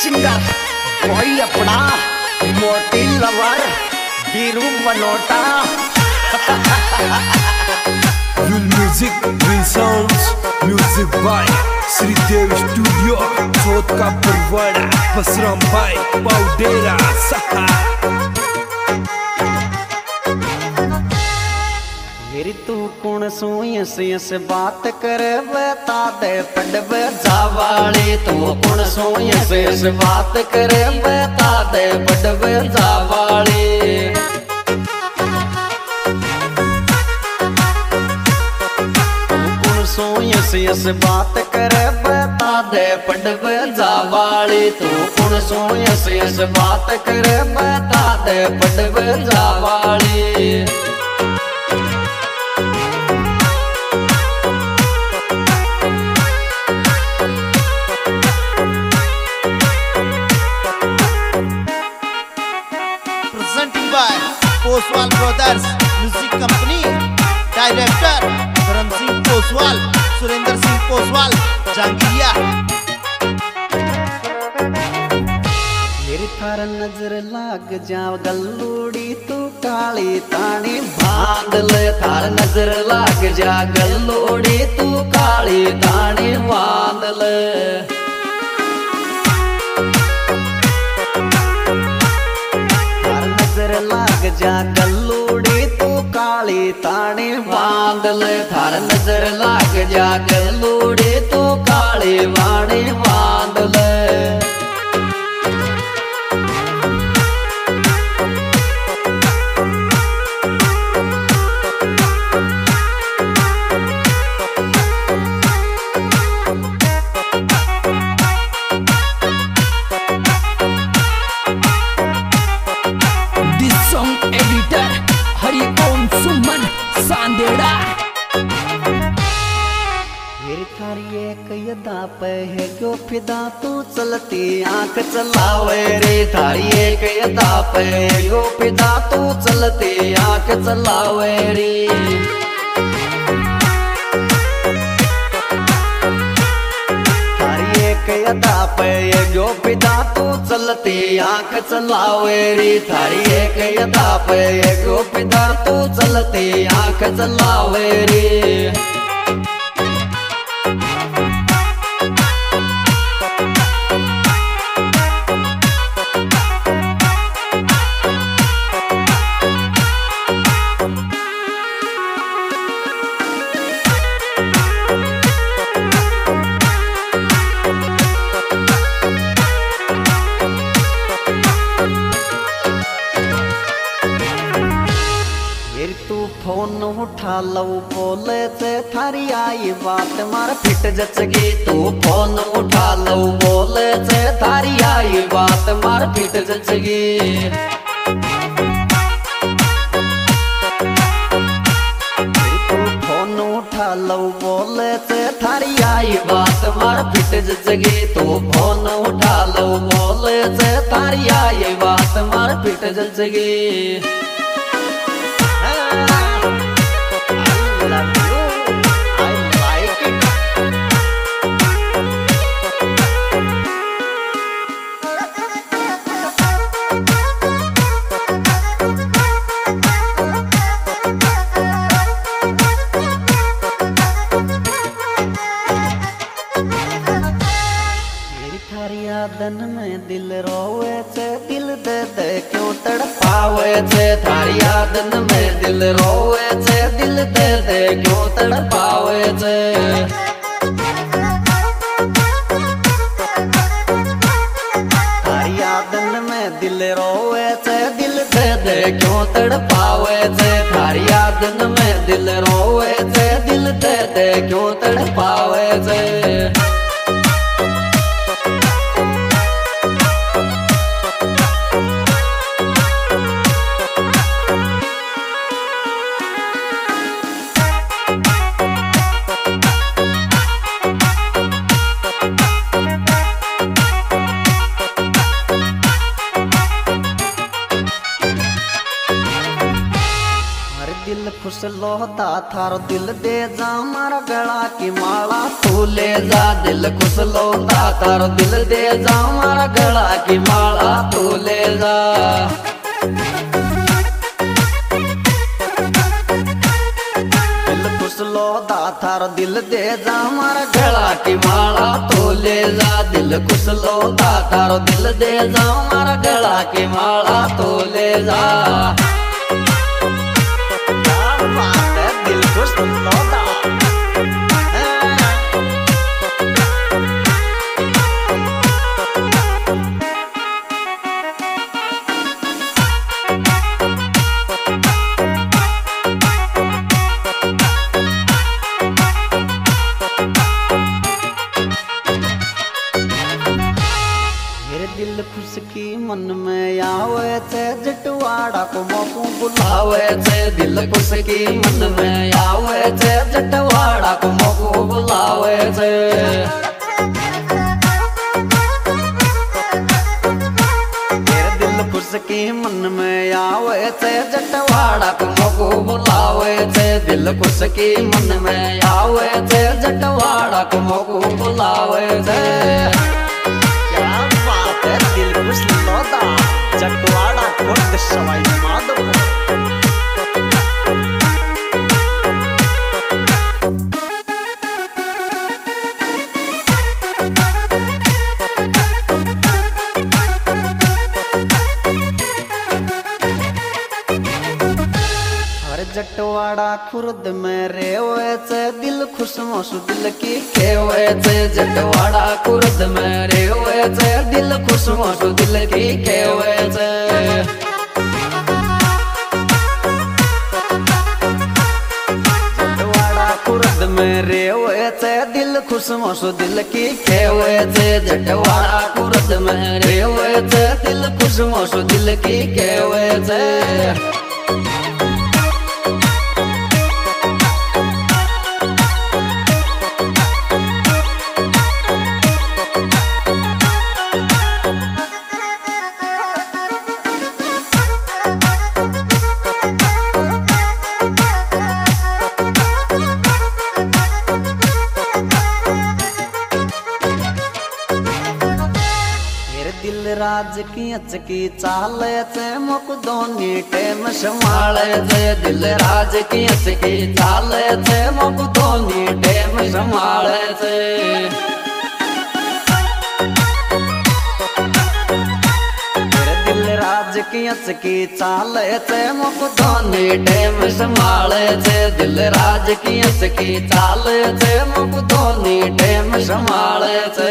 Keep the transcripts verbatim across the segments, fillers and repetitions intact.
Singer कोई अपना मोटी lover Biru Banota. Real music, real sounds, music by Shridev studio चौथ का परवाड़ा बसराम भाई पाउडेरा सहा। मेरी तू कौन सोई से से बात करे बता दे पड़ब जावाली। तू कौन सोई से से बात करे बता दे पड़ब जावाली। सोई से बात करे बता दे पड़ब जावाली। तू कौन सोई से बात करे बता दे पड़ब Javali. Presenting by Poswal Brothers Music Company, Director Dharam Singh Poswal, Surendra Singh Poswal, Jangiriya। मेरी थार नजर लाग जाव गल्लूड़ी तू काली तानी बांध ले। थार नजर लाग जा गल्लूड़ी तू काली तानी बांध ले। थार नजर लाग जा गल्लूड़ी तू काली तानी बांध ले। थार नजर लाग जा गल्लूड़ी तू काली वाणी बांध ले। पे है जो फिदा तू चलती आंख चलावे रे। थारी एक यदा पे है जो फिदा तू चलती आंख चलावे रे। थारी एक यदा पे है जो फिदा तू चलती आंख चलावे रे। थारी एक यदा पे है जो फिदा तू चलती आंख चलावे रे। तू फोन उठा लो बोले से थारी आई बात मार फिट जचगी। तू फोन उठा लो बोले से थारी आई बात मार फिट जचगी। तू फोन उठा लो बोले से थारी आई बात मार फिट जचगी। तू फोन उठा लो बोले से थारी आई बात मार फिट जचगी। यादन में दिल रोवे से दिल दे दे क्यों तड़पावे से। थारी यादन में दिल रोवे से दिल दे दे क्यों तड़पावे से। थारी यादन में दिल रोवे से दिल दे दे क्यों तड़पावे से। थारी यादन में दिल रोवे से दिल दे दे क्यों तड़पावे से। खुश लोता थारो दिल दे जा मारा गला की माला तू ले जा दिल खुश लोता थारो दिल दे जा मारा गला की माला तू ले जा दिल खुश लोता थारो दिल दे जा मारा गला की माला तू ले जा दिल खुश लोता थारो दिल दे जा मारा गला की माला तू ले जा दिल खुश की मन में आवे थे जटवाड़ा को मोकू बुलावे थे दिल खुश की मन में आवे थे जटवाड़ा को मोकू बुलावे थे मेरे दिल खुश की मन में आवे थे जटवाड़ा को मोकू बुलावे थे दिल खुश की मन में आवे थे जटवाड़ा को मोकू बुलावे थे दिल खुश लोता जटवाड़ा खुर्द सवाई माधोपुर जटवाड़ा खुर्द में रेवे थे दिल खुश मोसु दिल की खेवे थे जटवाड़ा खुर्द में रेवे थे दिल खुश मोसु दिल की खेवे थे जटवाड़ा खुर्द में रेवे थे दिल खुश मोसु दिल की खेवे थे जटवाड़ा खुर्द में रेवे थे दिल खुश मोसु दिल की खेवे थे दिल राज की अचकी चाले थे मुक दोनी टेम संभाले थे दिल राज की अचकी चाले थे मुक दोनी टेम संभाले थे दिल राज की अचकी चाले थे मुक दोनी टेम संभाले थे दिल राज की अचकी चाले थे मुक दोनी टेम संभाले थे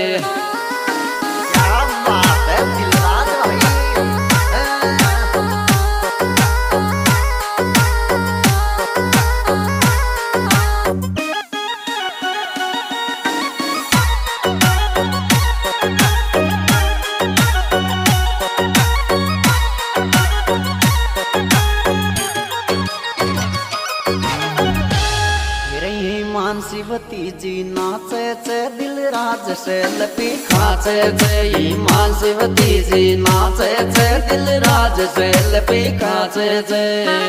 मानसीवती जी नाचे थे दिल राज से लपी खाचे थे मानसीवती जी नाचे थे दिल राज से लपी खाचे थे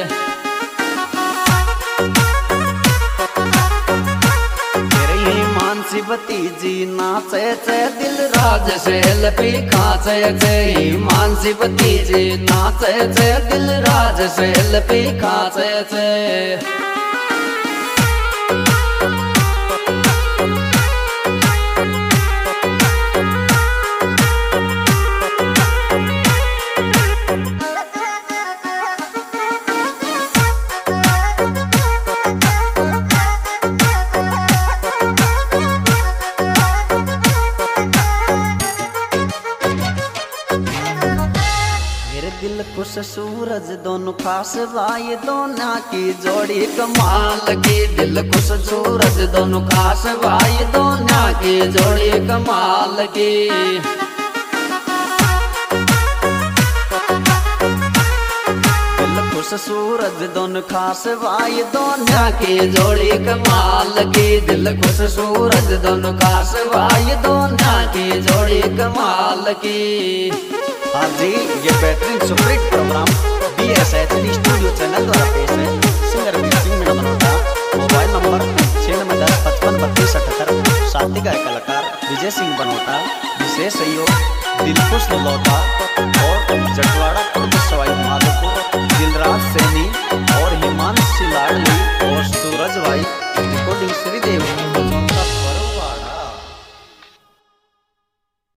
मानसीवती जी नाचे थे दिल राज से लपी खाचे थे मानसीवती जी नाचे थे दिल राज से लपी खाचे थे दिल खुश सूरज दोनों खास भाई दोनों की जोड़ी कमाल की दिल खुश सूरज दोनों खास भाई दोनों की जोड़ी कमाल की दिल खुश सूरज दोनों खास भाई दोनों की जोड़ी कमाल की दिल खुश सूरज दोनों खास भाई दोनों की जोड़ी कमाल की। हाँ जी, ये बेहतरीन superhit programme B S H D studio channel द्वारा पेश है। सिंगर वाद्य गायक कलाकार विजय सिंह बनोटा, विशेष सहयोग दिलखुश लौटा और जटवाड़ा खुर्द सवाई माधोपुर।